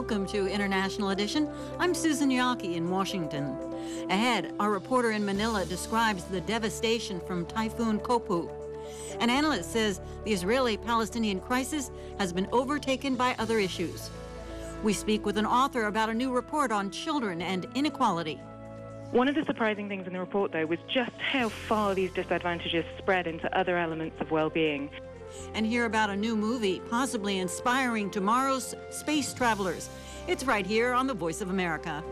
Welcome to International Edition. I'm Susan Yaki in Washington. Ahead, our reporter in Manila describes the devastation from Typhoon Kopu. An analyst says the Israeli-Palestinian crisis has been overtaken by other issues. We speak with an author about a new report on children and inequality. One of the surprising things in the report, though, was just how far these disadvantages spread into other elements of well-being. And hear about a new movie possibly inspiring tomorrow's space travelers. It's right here on The Voice of America.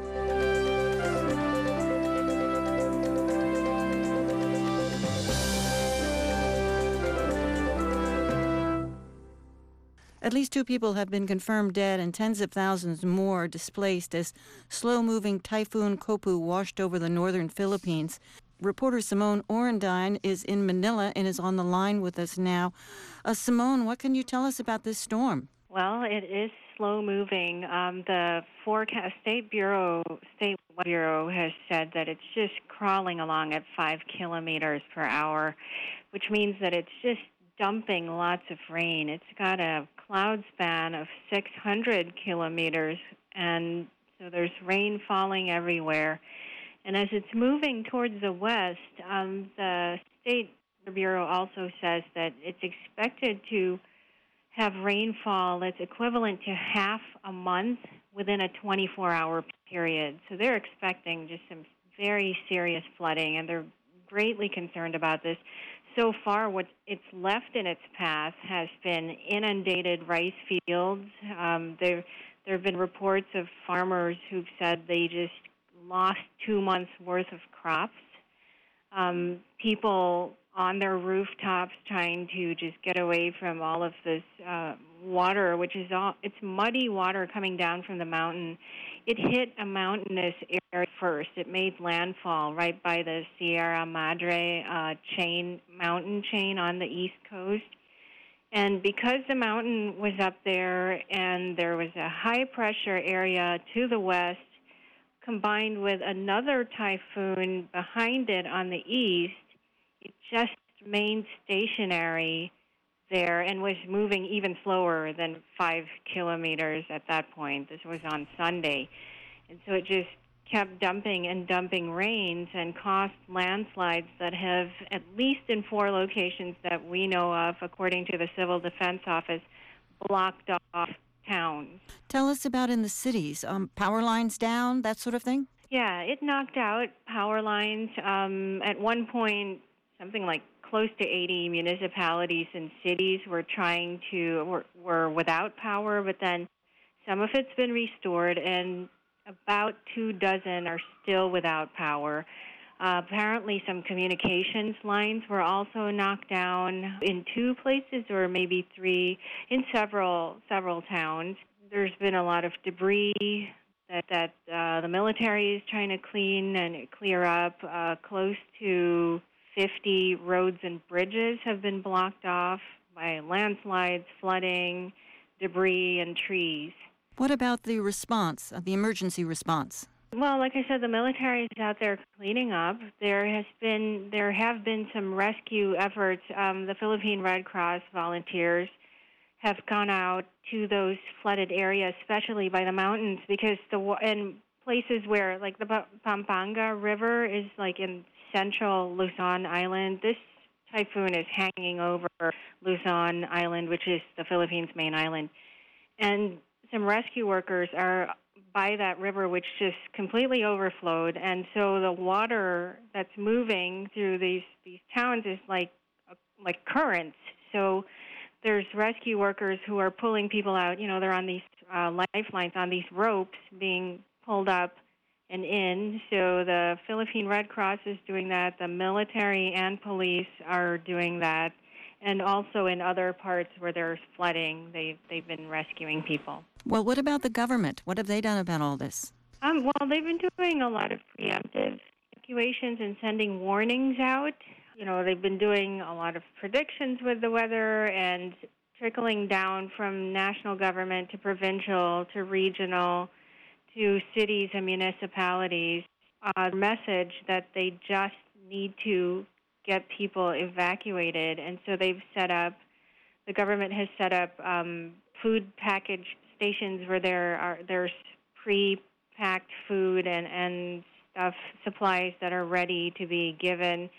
At least 2 people have been confirmed dead and tens of thousands more displaced as slow-moving Typhoon Kopu washed over the northern Philippines. Reporter Simone Orendine is in Manila and is on the line with us now. Simone, what can you tell us about this storm? Well, it is slow-moving. The State Weather Bureau has said that it's just crawling along at 5 kilometers per hour, which means that it's just dumping lots of rain. It's got a cloud span of 600 kilometers, and so there's rain falling everywhere. And as it's moving towards the west, the State Bureau also says that it's expected to have rainfall that's equivalent to half a month within a 24-hour period. So they're expecting just some very serious flooding, and they're greatly concerned about this. So far, what it's left in its path has been inundated rice fields. There have been reports of farmers who've said they just lost 2 months' worth of crops. People on their rooftops trying to just get away from all of this water, which is it's muddy water coming down from the mountain. It hit a mountainous area first. It made landfall right by the Sierra Madre mountain chain on the east coast. And because the mountain was up there and there was a high-pressure area to the west, combined with another typhoon behind it on the east, it just remained stationary there and was moving even slower than 5 kilometers at that point. This was on Sunday. And so it just kept dumping and dumping rains and caused landslides that have, at least in 4 locations that we know of, according to the Civil Defense Office, blocked off towns. Tell us about in the cities, power lines down, that sort of thing? Yeah, it knocked out power lines. At one point, something like close to 80 municipalities and cities were without power, but then some of it's been restored, and about 24 are still without power. Apparently, some communications lines were also knocked down in 2 places, or maybe 3, in several towns. There's been a lot of debris that the military is trying to clear up. Close to 50 roads and bridges have been blocked off by landslides, flooding, debris, and trees. What about the response, the emergency response? Well, like I said, the military is out there cleaning up. There have been some rescue efforts. The Philippine Red Cross volunteers have gone out to those flooded areas, especially by the mountains, because in places where, like, the Pampanga River is like in central Luzon Island. This typhoon is hanging over Luzon Island, which is the Philippines' main island, and some rescue workers are by that river, which just completely overflowed, and so the water that's moving through these towns is like currents. So there's rescue workers who are pulling people out. You know, they're on these lifelines, on these ropes, being pulled up and in. So the Philippine Red Cross is doing that. The military and police are doing that. And also in other parts where there's flooding, they've been rescuing people. Well, what about the government? What have they done about all this? Well, they've been doing a lot of preemptive evacuations and sending warnings out. You know, they've been doing a lot of predictions with the weather and trickling down from national government to provincial to regional to cities and municipalities. A message that they just need to get people evacuated. And so the government has set up food package stations where there's pre-packed food and stuff, supplies that are ready to be given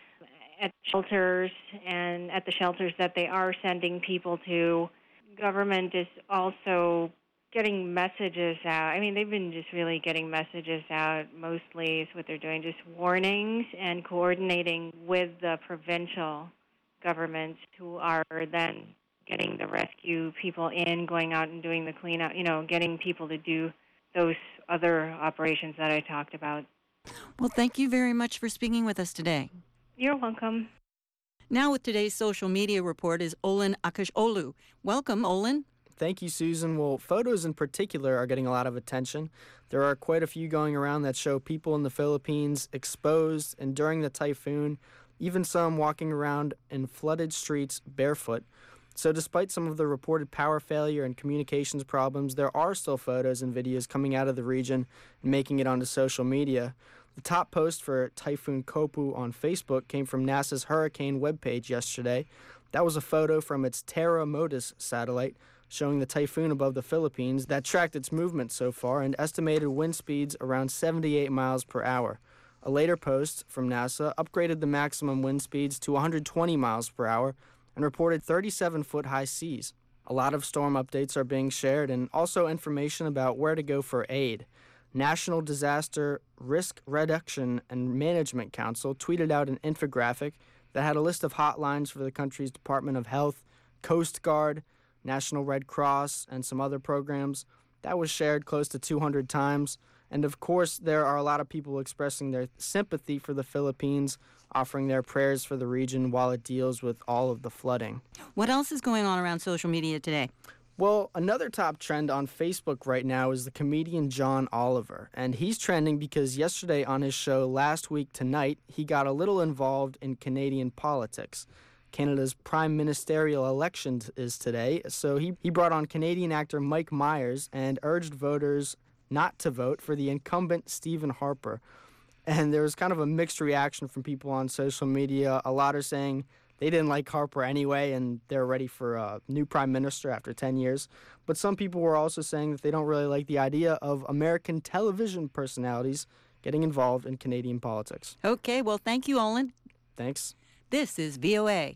at shelters and at the shelters that they are sending people to. Government is also getting messages out. I mean, they've been just really getting messages out, mostly is what they're doing, just warnings and coordinating with the provincial governments who are then getting the rescue people in, going out and doing the cleanup, getting people to do those other operations that I talked about. Well, thank you very much for speaking with us today. You're welcome. Now with today's social media report is Olin Akisholu. Welcome, Olin. Thank you, Susan. Well, photos in particular are getting a lot of attention. There are quite a few going around that show people in the Philippines exposed and during the typhoon, even some walking around in flooded streets barefoot. So despite some of the reported power failure and communications problems, there are still photos and videos coming out of the region and making it onto social media. The top post for Typhoon Kopu on Facebook came from NASA's hurricane webpage yesterday. That was a photo from its Terra Modis satellite showing the typhoon above the Philippines that tracked its movement so far and estimated wind speeds around 78 miles per hour. A later post from NASA upgraded the maximum wind speeds to 120 miles per hour and reported 37-foot-high seas. A lot of storm updates are being shared and also information about where to go for aid. National Disaster Risk Reduction and Management Council tweeted out an infographic that had a list of hotlines for the country's Department of Health, Coast Guard, National Red Cross, and some other programs. That was shared close to 200 times. And of course, there are a lot of people expressing their sympathy for the Philippines, offering their prayers for the region while it deals with all of the flooding. What else is going on around social media today? Well, another top trend on Facebook right now is the comedian John Oliver. And he's trending because yesterday on his show Last Week Tonight, he got a little involved in Canadian politics. Canada's prime ministerial election is today, so he brought on Canadian actor Mike Myers and urged voters not to vote for the incumbent Stephen Harper. And there was kind of a mixed reaction from people on social media. A lot are saying they didn't like Harper anyway, and they're ready for a new prime minister after 10 years. But some people were also saying that they don't really like the idea of American television personalities getting involved in Canadian politics. Okay, well, thank you, Olin. Thanks. This is VOA.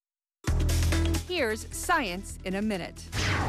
Here's Science in a Minute.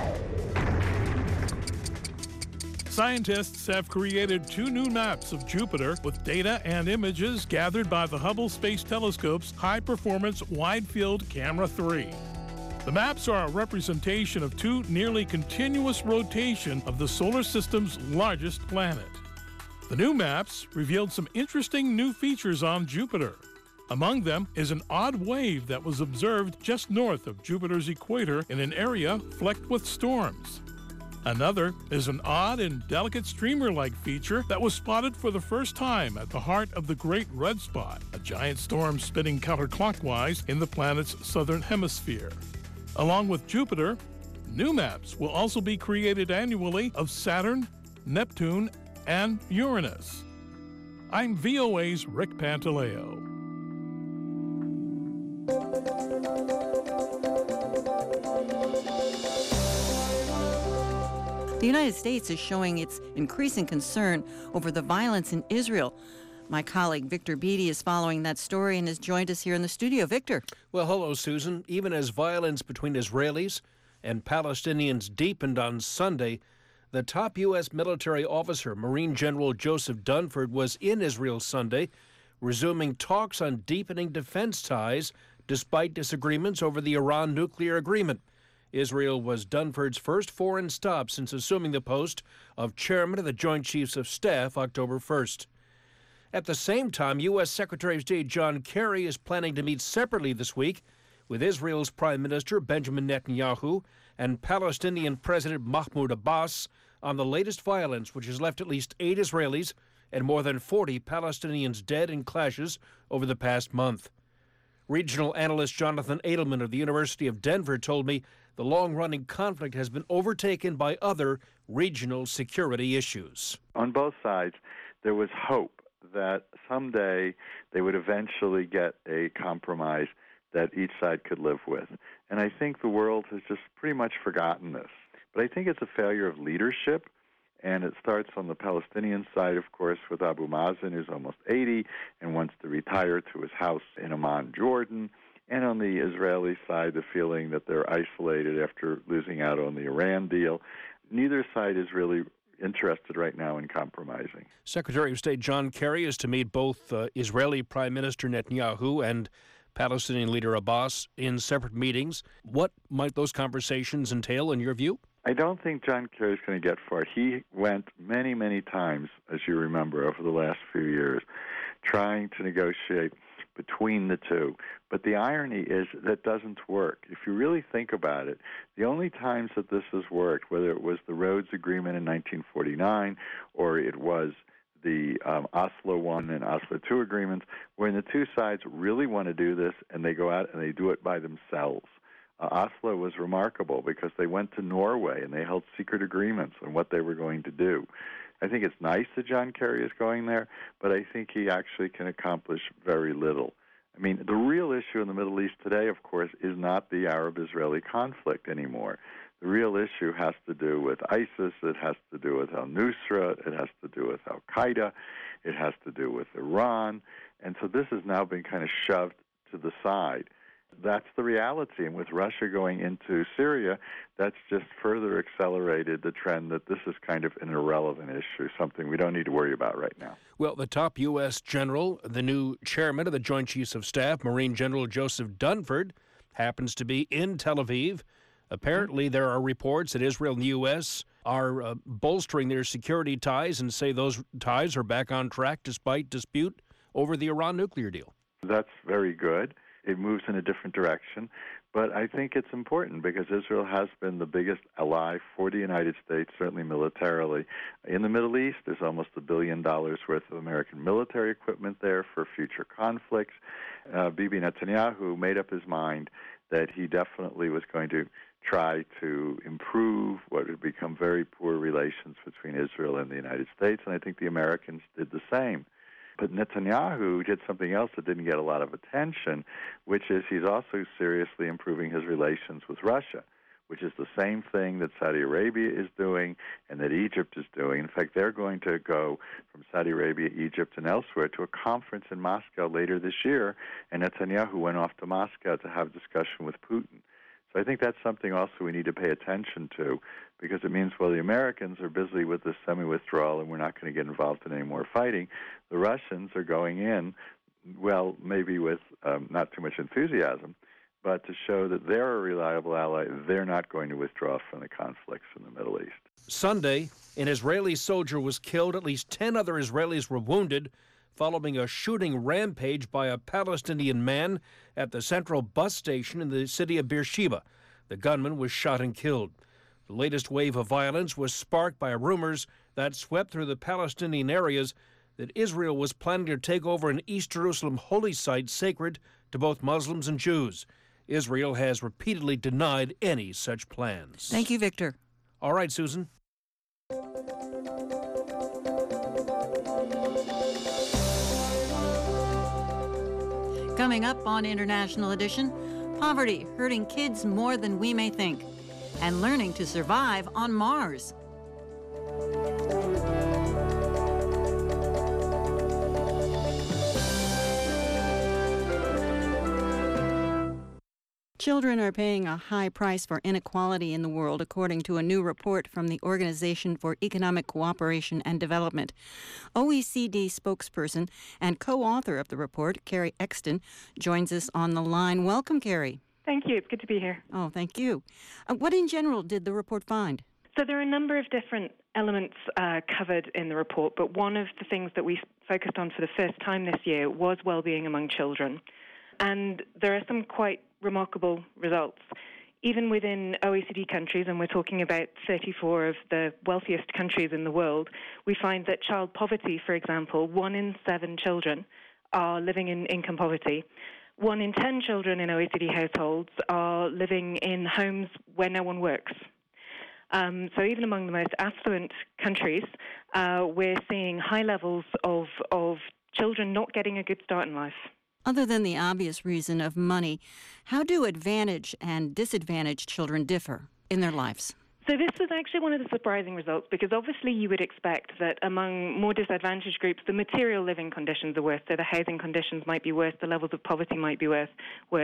Scientists have created 2 new maps of Jupiter with data and images gathered by the Hubble Space Telescope's high-performance wide-field Camera 3. The maps are a representation of 2 nearly continuous rotation of the solar system's largest planet. The new maps revealed some interesting new features on Jupiter. Among them is an odd wave that was observed just north of Jupiter's equator in an area flecked with storms. Another is an odd and delicate streamer-like feature that was spotted for the first time at the heart of the Great Red Spot, a giant storm spinning counterclockwise in the planet's southern hemisphere. Along with Jupiter, new maps will also be created annually of Saturn, Neptune, and Uranus. I'm VOA's Rick Pantaleo. The United States is showing its increasing concern over the violence in Israel. My colleague Victor Beattie is following that story and has joined us here in the studio. Victor. Well, hello, Susan. Even as violence between Israelis and Palestinians deepened on Sunday, the top U.S. military officer, Marine General Joseph Dunford, was in Israel Sunday, resuming talks on deepening defense ties despite disagreements over the Iran nuclear agreement. Israel was Dunford's first foreign stop since assuming the post of chairman of the Joint Chiefs of Staff October 1st. At the same time, U.S. Secretary of State John Kerry is planning to meet separately this week with Israel's Prime Minister Benjamin Netanyahu and Palestinian President Mahmoud Abbas on the latest violence, which has left at least 8 Israelis and more than 40 Palestinians dead in clashes over the past month. Regional analyst Jonathan Edelman of the University of Denver told me the long-running conflict has been overtaken by other regional security issues. On both sides, there was hope that someday they would eventually get a compromise that each side could live with. And I think the world has just pretty much forgotten this. But I think it's a failure of leadership, and it starts on the Palestinian side, of course, with Abu Mazen, who's almost 80 and wants to retire to his house in Amman, Jordan. And on the Israeli side, the feeling that they're isolated after losing out on the Iran deal. Neither side is really interested right now in compromising. Secretary of State John Kerry is to meet both Israeli Prime Minister Netanyahu and Palestinian leader Abbas in separate meetings. What might those conversations entail, in your view? I don't think John Kerry is going to get far. He went many, many times, as you remember, over the last few years, trying to negotiate between the two. But the irony is that doesn't work. If you really think about it, the only times that this has worked, whether it was the Rhodes Agreement in 1949 or it was the Oslo I and Oslo II agreements, when the two sides really want to do this and they go out and they do it by themselves. Oslo was remarkable because they went to Norway and they held secret agreements on what they were going to do. I think it's nice that John Kerry is going there, but I think he actually can accomplish very little. I mean, the real issue in the Middle East today, of course, is not the Arab-Israeli conflict anymore. The real issue has to do with ISIS, it has to do with al-Nusra, it has to do with al-Qaeda, it has to do with Iran, and so this has now been kind of shoved to the side. That's the reality, and with Russia going into Syria, that's just further accelerated the trend that this is kind of an irrelevant issue, something we don't need to worry about right now. Well, the top U.S. general, the new chairman of the Joint Chiefs of Staff, Marine General Joseph Dunford, happens to be in Tel Aviv. Apparently, there are reports that Israel and the U.S. are bolstering their security ties and say those ties are back on track despite dispute over the Iran nuclear deal. That's very good. It moves in a different direction. But I think it's important because Israel has been the biggest ally for the United States, certainly militarily. In the Middle East, there's almost $1 billion worth of American military equipment there for future conflicts. Bibi Netanyahu made up his mind that he definitely was going to try to improve what had become very poor relations between Israel and the United States, and I think the Americans did the same. But Netanyahu did something else that didn't get a lot of attention, which is he's also seriously improving his relations with Russia, which is the same thing that Saudi Arabia is doing and that Egypt is doing. In fact, they're going to go from Saudi Arabia, Egypt, and elsewhere to a conference in Moscow later this year, and Netanyahu went off to Moscow to have discussion with Putin. So I think that's something also we need to pay attention to, because it means, well, the Americans are busy with this semi-withdrawal and we're not going to get involved in any more fighting. The Russians are going in, well, maybe with not too much enthusiasm, but to show that they're a reliable ally, they're not going to withdraw from the conflicts in the Middle East. Sunday, an Israeli soldier was killed. At least 10 other Israelis were wounded following a shooting rampage by a Palestinian man at the central bus station in the city of Beersheba. The gunman was shot and killed. The latest wave of violence was sparked by rumors that swept through the Palestinian areas that Israel was planning to take over an East Jerusalem holy site sacred to both Muslims and Jews. Israel has repeatedly denied any such plans. Thank you, Victor. All right, Susan. Coming up on International Edition, poverty hurting kids more than we may think, and learning to survive on Mars. Children are paying a high price for inequality in the world, according to a new report from the Organization for Economic Cooperation and Development. OECD spokesperson and co-author of the report, Carrie Exton, joins us on the line. Welcome, Carrie. Thank you. It's good to be here. Oh, thank you. What in general did the report find? So there are a number of different elements covered in the report, but one of the things that we focused on for the first time this year was well-being among children. And there are some quite remarkable results. Even within OECD countries, and we're talking about 34 of the wealthiest countries in the world, we find that child poverty, for example, 1 in 7 children are living in income poverty. 1 in 10 children in OECD households are living in homes where no one works. So even among the most affluent countries, we're seeing high levels of children not getting a good start in life. Other than the obvious reason of money, how do advantaged and disadvantaged children differ in their lives? So this was actually one of the surprising results, because obviously you would expect that among more disadvantaged groups, the material living conditions are worse. So the housing conditions might be worse, the levels of poverty might be worse.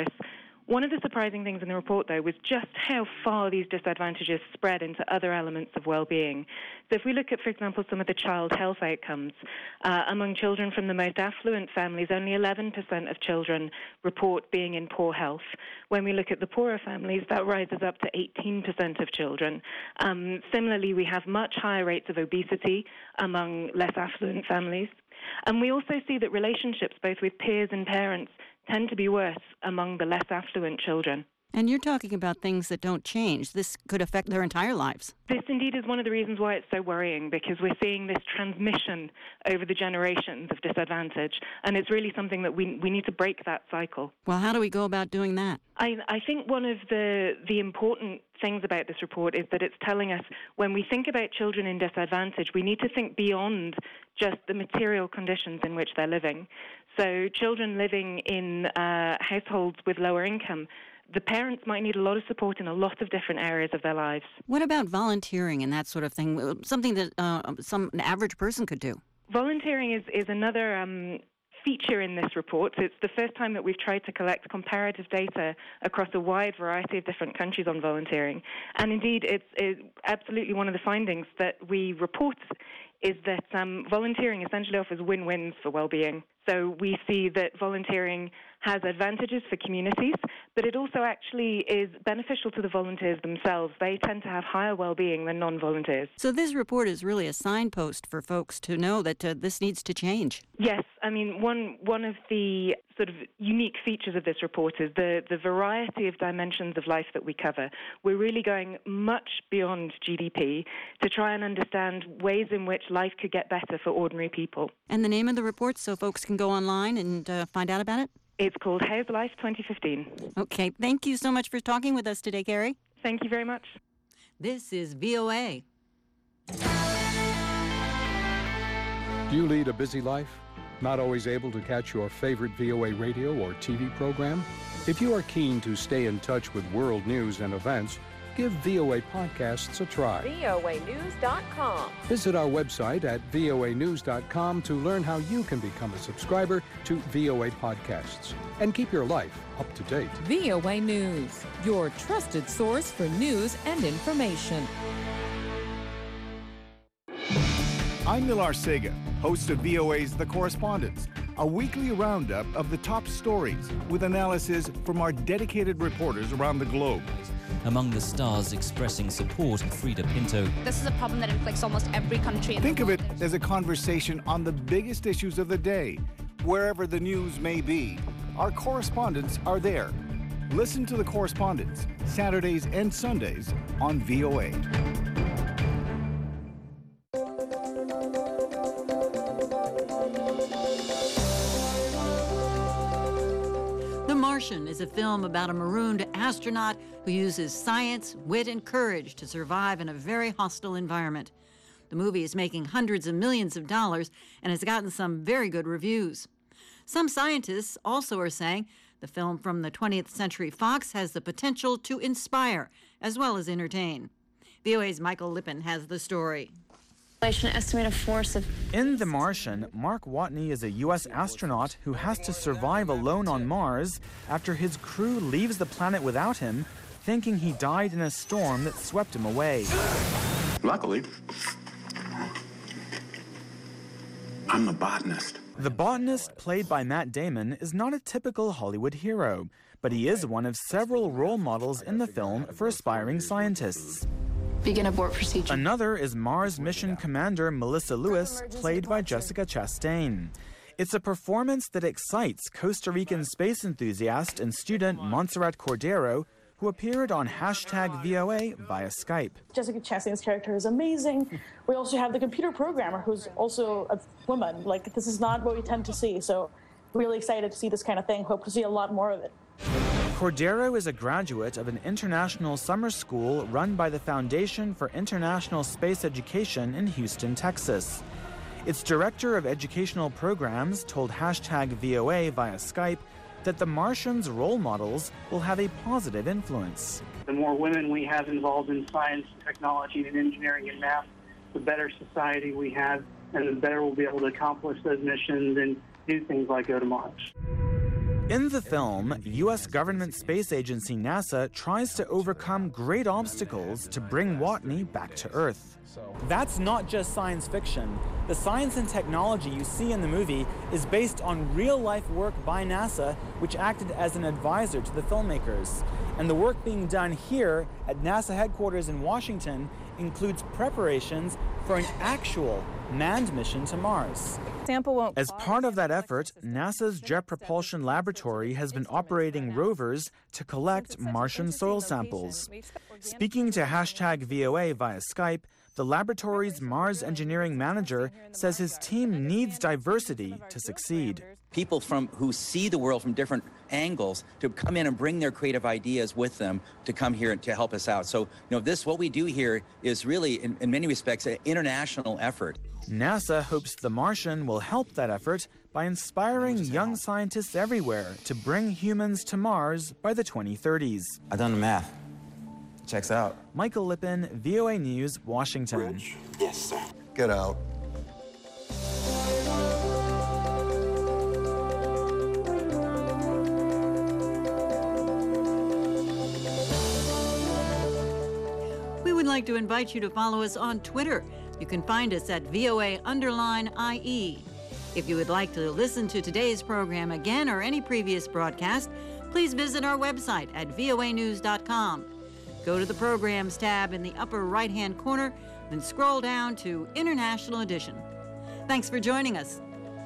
One of the surprising things in the report, though, was just how far these disadvantages spread into other elements of well-being. So if we look at, for example, some of the child health outcomes, among children from the most affluent families, only 11% of children report being in poor health. When we look at the poorer families, that rises up to 18% of children. Similarly, we have much higher rates of obesity among less affluent families. And we also see that relationships, both with peers and parents, tend to be worse among the less affluent children. And you're talking about things that don't change. This could affect their entire lives. This indeed is one of the reasons why it's so worrying, because we're seeing this transmission over the generations of disadvantage, and it's really something that we need to break that cycle. Well, how do we go about doing that? I think one of the important things about this report is that it's telling us when we think about children in disadvantage, we need to think beyond just the material conditions in which they're living. So children living in households with lower income, the parents might need a lot of support in a lot of different areas of their lives. What about volunteering and that sort of thing? Something that an average person could do? Volunteering is another feature in this report. So it's the first time that we've tried to collect comparative data across a wide variety of different countries on volunteering. And indeed, it's absolutely one of the findings that we report is that volunteering essentially offers win-wins for well-being. So we see that volunteering has advantages for communities, but it also actually is beneficial to the volunteers themselves. They tend to have higher well-being than non-volunteers. So this report is really a signpost for folks to know that this needs to change. Yes. I mean, one of the sort of unique features of this report is the variety of dimensions of life that we cover. We're really going much beyond GDP to try and understand ways in which life could get better for ordinary people. And the name of the report, so folks can go online and find out about it? It's called How's Life 2015. Okay, thank you so much for talking with us today, Carrie. Thank you very much. This is VOA. Do you lead a busy life? Not always able to catch your favorite VOA radio or TV program? If you are keen to stay in touch with world news and events, give VOA Podcasts a try. voanews.com. Visit our website at voanews.com to learn how you can become a subscriber to VOA Podcasts and keep your life up to date. VOA News, your trusted source for news and information. I'm Nilar Sega, host of VOA's The Correspondents, a weekly roundup of the top stories with analysis from our dedicated reporters around the globe. Among the stars expressing support, Frida Pinto. This is a problem that inflicts almost every country in the world. Think of it as a conversation on the biggest issues of the day, wherever the news may be. Our correspondents are there. Listen to The Correspondents, Saturdays and Sundays on VOA. The Martian is a film about a marooned astronaut who uses science, wit, and courage to survive in a very hostile environment. The movie is making hundreds of millions of dollars and has gotten some very good reviews. Some scientists also are saying the film from the 20th Century Fox has the potential to inspire as well as entertain. VOA's Michael Lippin has the story. Estimated force of... In The Martian, Mark Watney is a U.S. astronaut who has to survive alone on Mars after his crew leaves the planet without him, thinking he died in a storm that swept him away. Luckily, I'm a botanist. The botanist, played by Matt Damon, is not a typical Hollywood hero, but he is one of several role models in the film for aspiring scientists. Begin abort procedure. Another is Mars Mission Commander Melissa Lewis, played by Jessica Chastain. It's a performance that excites Costa Rican space enthusiast and student Montserrat Cordero, who appeared on #VOA via Skype. Jessica Chastain's character is amazing. We also have the computer programmer, who's also a woman. Like, this is not what we tend to see, so really excited to see this kind of thing. Hope to see a lot more of it. Cordero is a graduate of an international summer school run by the Foundation for International Space Education in Houston, Texas. Its director of educational programs told #VOA via Skype, that the Martians' role models will have a positive influence. The more women we have involved in science, technology, and engineering and math, the better society we have, and the better we'll be able to accomplish those missions and do things like go to Mars. In the film, U.S. government space agency NASA tries to overcome great obstacles to bring Watney back to Earth. That's not just science fiction. The science and technology you see in the movie is based on real-life work by NASA, which acted as an advisor to the filmmakers. And the work being done here at NASA headquarters in Washington includes preparations for an actual manned mission to Mars. As part of that effort, NASA's Jet Propulsion Laboratory has been operating rovers to collect Martian soil samples. Speaking to #VOA via Skype, the laboratory's Mars engineering manager says his team needs diversity to succeed. People who see the world from different angles to come in and bring their creative ideas with them to come here to help us out. So, what we do here is really, in many respects, an international effort. NASA hopes the Martian will help that effort by inspiring young scientists everywhere to bring humans to Mars by the 2030s. I've done the math. Checks out. Michael Lippin, VOA News, Washington. Bridge. Yes, sir. Get out. We would like to invite you to follow us on Twitter. You can find us at VOA_IE. If you would like to listen to today's program again or any previous broadcast, please visit our website at voanews.com. Go to the Programs tab in the upper right-hand corner, then scroll down to International Edition. Thanks for joining us.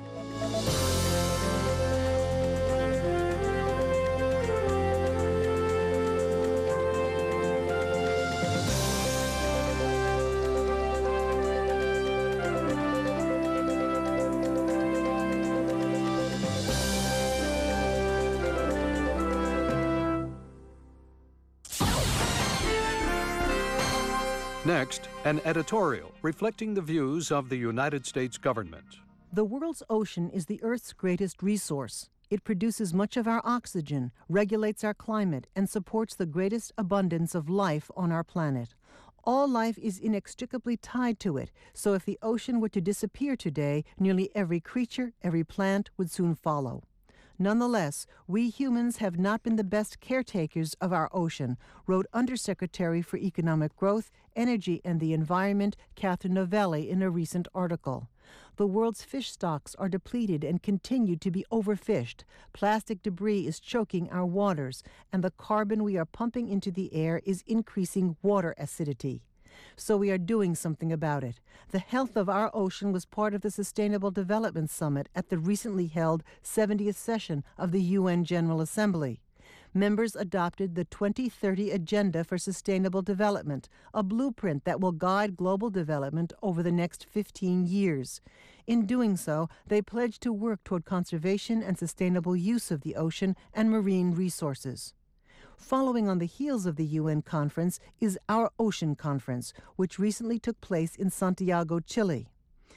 Next, an editorial reflecting the views of the United States government. The world's ocean is the Earth's greatest resource. It produces much of our oxygen, regulates our climate, and supports the greatest abundance of life on our planet. All life is inextricably tied to it, so if the ocean were to disappear today, nearly every creature, every plant would soon follow. Nonetheless, we humans have not been the best caretakers of our ocean, wrote Undersecretary for Economic Growth, Energy and the Environment, Catherine Novelli, in a recent article. The world's fish stocks are depleted and continue to be overfished. Plastic debris is choking our waters, and the carbon we are pumping into the air is increasing water acidity. So we are doing something about it. The health of our ocean was part of the Sustainable Development Summit at the recently held 70th session of the UN General Assembly. Members adopted the 2030 Agenda for Sustainable Development, a blueprint that will guide global development over the next 15 years. In doing so, they pledged to work toward conservation and sustainable use of the ocean and marine resources. Following on the heels of the UN conference is our Ocean Conference, which recently took place in Santiago, Chile.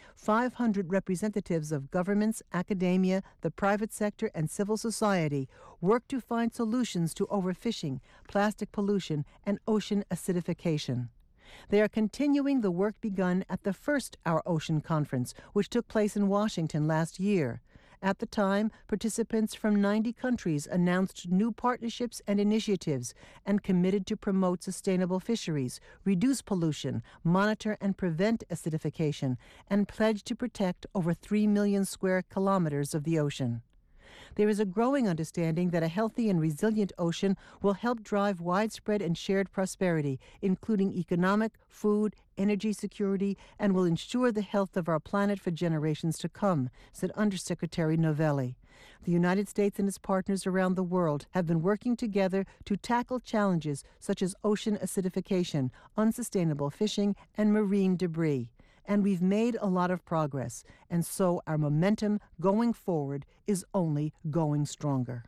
500 representatives of governments, academia, the private sector, and civil society work to find solutions to overfishing, plastic pollution, and ocean acidification. They are continuing the work begun at the first Our Ocean Conference, which took place in Washington last year. At the time, participants from 90 countries announced new partnerships and initiatives and committed to promote sustainable fisheries, reduce pollution, monitor and prevent acidification, and pledged to protect over 3 million square kilometers of the ocean. There is a growing understanding that a healthy and resilient ocean will help drive widespread and shared prosperity, including economic, food, energy security, and will ensure the health of our planet for generations to come, said Undersecretary Novelli. The United States and its partners around the world have been working together to tackle challenges such as ocean acidification, unsustainable fishing, and marine debris. And we've made a lot of progress, and so our momentum going forward is only going stronger.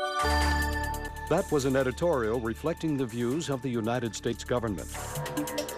That was an editorial reflecting the views of the United States government.